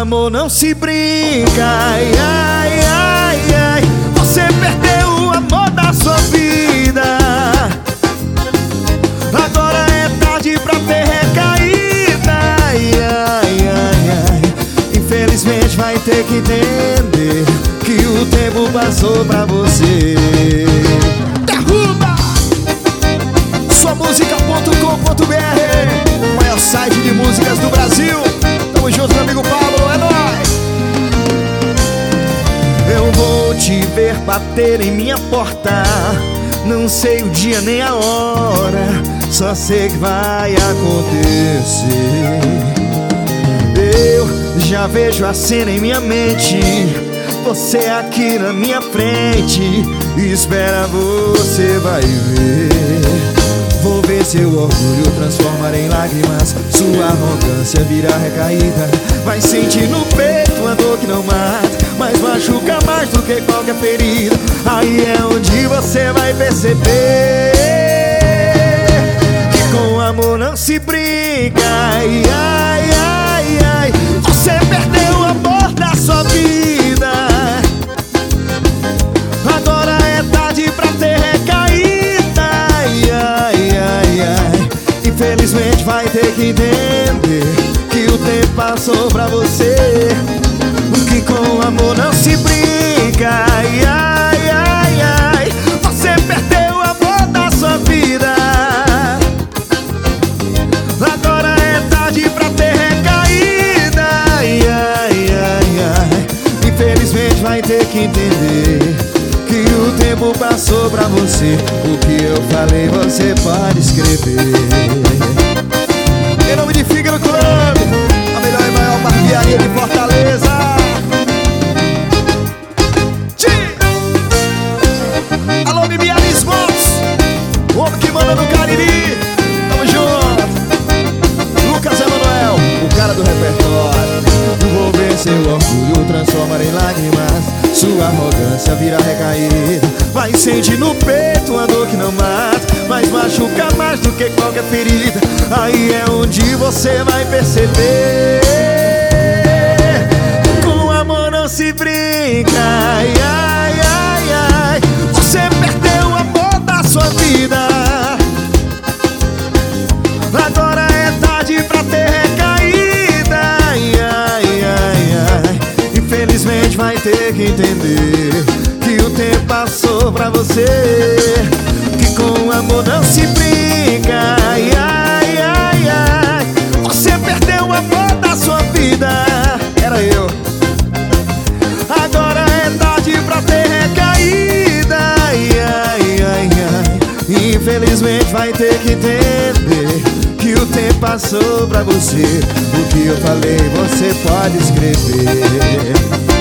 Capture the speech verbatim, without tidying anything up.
amor não se brinca. Ai, ai, ai, ai. Você perdeu o amor da sua vida. Agora é tarde pra ter recaída. Ai, ai, ai, ai. Infelizmente vai ter que entender que o tempo passou pra você. Derruba! sua música ponto com ponto br, o maior site de músicas do Brasil. Tamo junto, meu amigo Paulo, é nóis! Eu vou te ver bater em minha porta. Não sei o dia nem a hora, só sei que vai acontecer. Eu já vejo a cena em minha mente, você aqui na minha frente. Espera, você vai ver. Vou ver seu orgulho transformar em lágrimas, sua arrogância virar recaída. Vai sentir no peito a dor que não mata, mas machuca mais do que qualquer ferida. Aí é onde você vai perceber que com amor não se brinca. Ai, ai, ai, ai. Você perdeu o amor da sua vida. Agora é tarde pra ter recaída. Ai, ai, ai, ai. Infelizmente vai ter que entender que o tempo passou pra você. Que com amor não se brinca. Ai, ai, ai, ai. Você perdeu o amor da sua vida. Agora é tarde pra ter recaída. Ai, ai, ai, ai. Infelizmente vai ter que entender que o tempo passou pra você. O que eu falei você pode escrever. Em nome de Fígaro Club, a melhor e maior barbearia de Fortaleza. Alô, Bibianis Motos, o homem que manda no Cariri. Tamo junto. Lucas Emanuel, o cara do repertório. Vou ver seu orgulho transformar em lágrimas, sua arrogância virar recaída. Vai sentir no peito a dor que não mata, mas machuca mais do que qualquer ferida. Aí é onde você vai perceber com amor não se brinca. Ai, ai, ai, ai. Você perdeu o amor da sua vida. Agora é tarde pra ter recaída. Ai, ai, ai, ai. Infelizmente vai ter que entender que o tempo passou pra você. Que com amor não se brinca. Ai, ai, ai, ai. Você perdeu o amor da sua vida. Era eu. Agora é tarde pra ter recaída. Ai, ai, ai, ai. Infelizmente vai ter que entender que o tempo passou pra você. O que eu falei você pode escrever.